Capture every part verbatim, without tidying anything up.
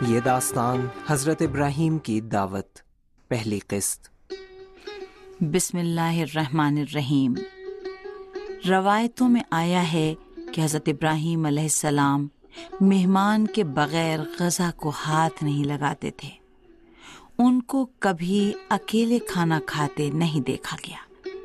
یہ داستان حضرت ابراہیم کی دعوت، پہلی قسط۔ بسم اللہ الرحمن الرحیم۔ روایتوں میں آیا ہے کہ حضرت ابراہیم علیہ السلام مہمان کے بغیر غذا کو ہاتھ نہیں لگاتے تھے۔ ان کو کبھی اکیلے کھانا کھاتے نہیں دیکھا گیا۔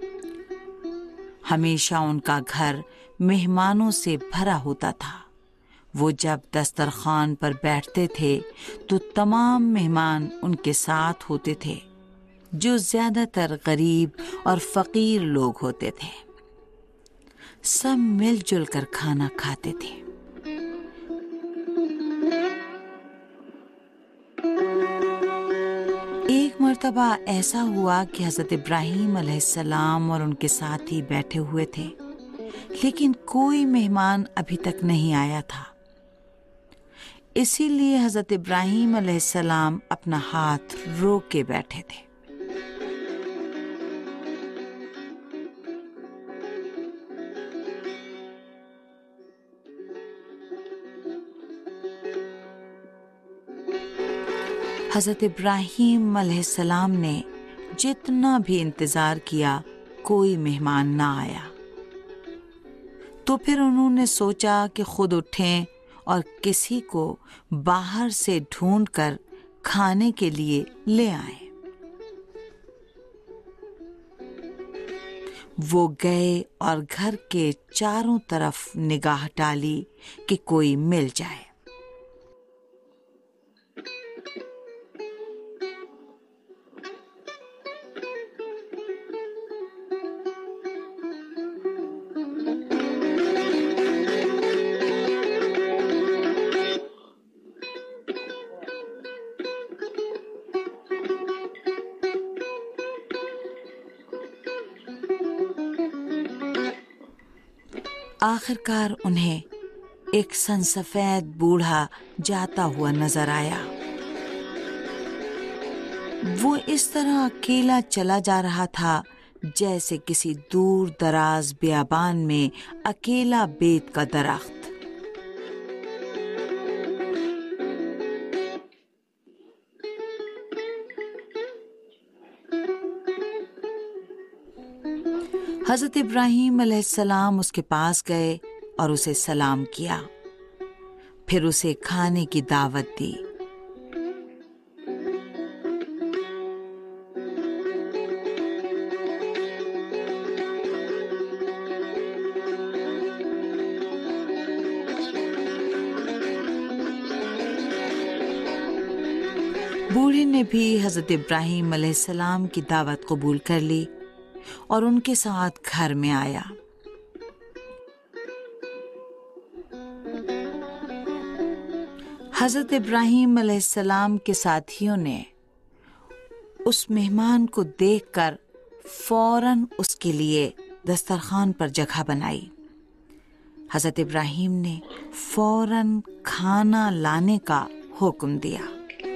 ہمیشہ ان کا گھر مہمانوں سے بھرا ہوتا تھا۔ وہ جب دسترخوان پر بیٹھتے تھے تو تمام مہمان ان کے ساتھ ہوتے تھے، جو زیادہ تر غریب اور فقیر لوگ ہوتے تھے۔ سب مل جل کر کھانا کھاتے تھے۔ ایک مرتبہ ایسا ہوا کہ حضرت ابراہیم علیہ السلام اور ان کے ساتھی بیٹھے ہوئے تھے، لیکن کوئی مہمان ابھی تک نہیں آیا تھا۔ اسی لیے حضرت ابراہیم علیہ السلام اپنا ہاتھ روک کے بیٹھے تھے۔ حضرت ابراہیم علیہ السلام نے جتنا بھی انتظار کیا، کوئی مہمان نہ آیا۔ تو پھر انہوں نے سوچا کہ خود اٹھیں اور کسی کو باہر سے ڈھونڈ کر کھانے کے لیے لے آئیں۔ وہ گئے اور گھر کے چاروں طرف نگاہ ڈالی کہ کوئی مل جائے۔ آخر کار انہیں ایک سنسفید بوڑھا جاتا ہوا نظر آیا۔ وہ اس طرح اکیلا چلا جا رہا تھا جیسے کسی دور دراز بیابان میں اکیلا بیت کا درخت۔ حضرت ابراہیم علیہ السلام اس کے پاس گئے اور اسے سلام کیا، پھر اسے کھانے کی دعوت دی۔ بوڑھے نے بھی حضرت ابراہیم علیہ السلام کی دعوت قبول کر لی اور ان کے ساتھ گھر میں آیا۔ حضرت ابراہیم علیہ السلام کے ساتھیوں نے اس مہمان کو دیکھ کر فوراً اس کے لیے دسترخوان پر جگہ بنائی۔ حضرت ابراہیم نے فوراً کھانا لانے کا حکم دیا۔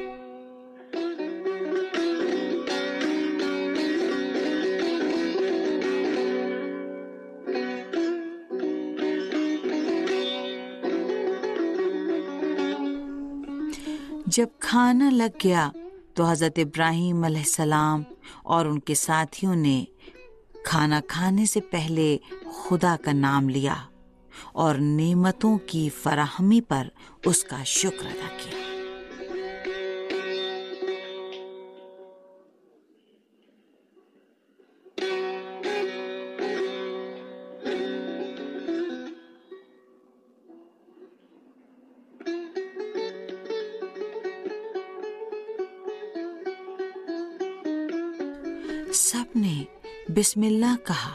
جب کھانا لگ گیا تو حضرت ابراہیم علیہ السلام اور ان کے ساتھیوں نے کھانا کھانے سے پہلے خدا کا نام لیا اور نعمتوں کی فراہمی پر اس کا شکر ادا کیا۔ سب نے بسم اللہ کہا،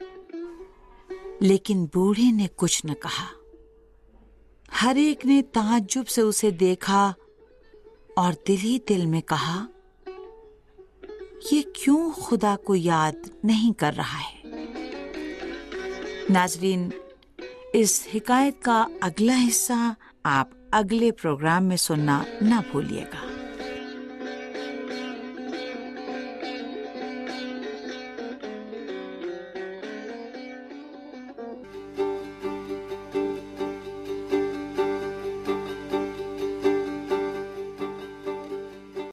لیکن بوڑھے نے کچھ نہ کہا۔ ہر ایک نے تعجب سے اسے دیکھا اور دل ہی دل میں کہا، یہ کیوں خدا کو یاد نہیں کر رہا ہے؟ ناظرین، اس حکایت کا اگلا حصہ آپ اگلے پروگرام میں سننا نہ بھولیے گا۔